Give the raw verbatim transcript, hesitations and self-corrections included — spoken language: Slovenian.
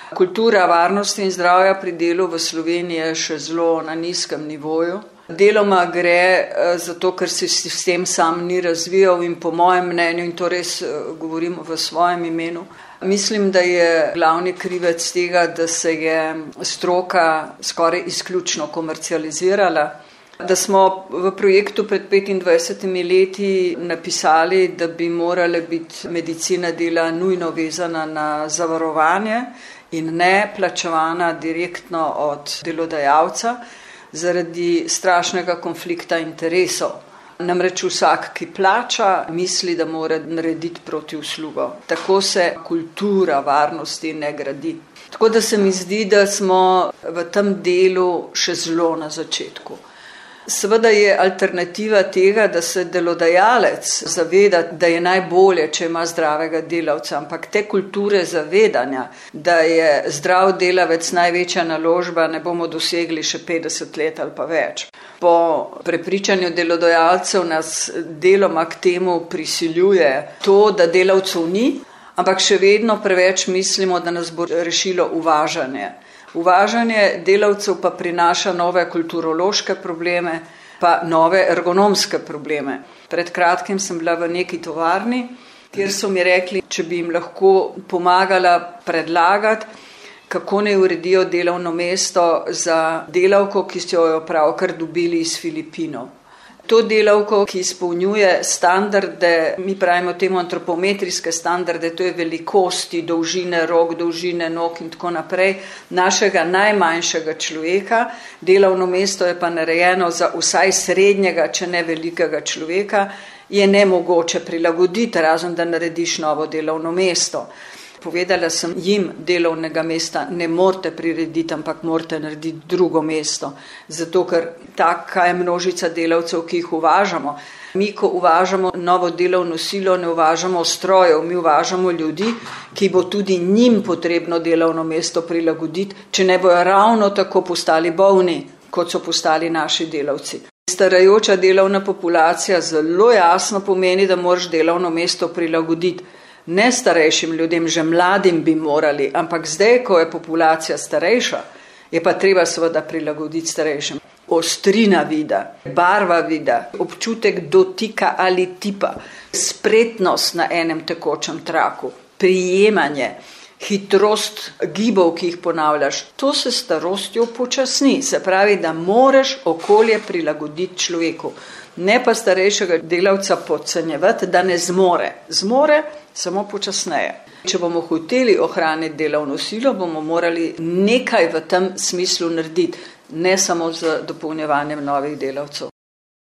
Kultura varnosti in zdravja pri delu v Sloveniji je še zelo na nizkem nivoju. Deloma gre zato, ker se sistem sam ni razvijal in po mojem mnenju, in to res govorim v svojem imenu, mislim, da je glavni krivec tega, da se je stroka skoraj izključno komercializirala. Da smo v projektu pred petindvajsetimi leti napisali, da bi morala biti medicina dela nujno vezana na zavarovanje in ne plačevana direktno od delodajalca zaradi strašnega konflikta interesov. Namreč vsak, ki plača, misli, da mora narediti protiuslugo. Tako se kultura varnosti ne gradi. Tako da se mi zdi, da smo v tem delu še zelo na začetku. Seveda je alternativa tega, da se delodajalec zaveda, da je najbolje, če ima zdravega delavca, ampak te kulture zavedanja, da je zdrav delavec največja naložba, ne bomo dosegli še petdeset let ali pa več. Po prepričanju delodajalcev nas deloma k temu prisiljuje to, da delavcev ni, ampak še vedno preveč mislimo, da nas bo rešilo uvažanje. Uvažanje delavcev pa prinaša nove kulturološke probleme, pa nove ergonomske probleme. Pred kratkim sem bila v neki tovarni, kjer so mi rekli, če bi jim lahko pomagala predlagati, kako ne uredijo delovno mesto za delavko, ki so jo pravkar dobili iz Filipinov. To delavko, ki izpolnjuje standarde, mi pravimo temu antropometrijske standarde, to je velikosti, dolžine rok, dolžine nog in tako naprej, našega najmanjšega človeka. Delovno mesto je pa narejeno za vsaj srednjega, če ne velikega človeka, je nemogoče prilagoditi, razen da narediš novo delovno mesto. Povedala sem jim, delovnega mesta ne morate prirediti, ampak morate narediti drugo mesto. Zato, ker taka je množica delavcev, ki jih uvažamo. Mi, ko uvažamo novo delovno silo, ne uvažamo strojev, mi uvažamo ljudi, ki bo tudi njim potrebno delovno mesto prilagoditi, če ne bojo ravno tako postali bolni, kot so postali naši delavci. Starajoča delovna populacija zelo jasno pomeni, da moraš delovno mesto prilagoditi. Ne starejšim ljudem, že mladim bi morali, ampak zdaj, ko je populacija starejša, je pa treba seveda prilagoditi starejšim. Ostrina vida, barva vida, občutek dotika ali tipa, spretnost na enem tekočem traku, prijemanje, hitrost gibov, ki jih ponavljaš, to se starostjo počasni. Se pravi, da moraš okolje prilagoditi človeku. Ne pa starejšega delavca podcenjevati, da ne zmore. Zmore samo počasneje. Če bomo hoteli ohraniti delovno silo, bomo morali nekaj v tem smislu narediti, ne samo z dopolnjevanjem novih delavcev.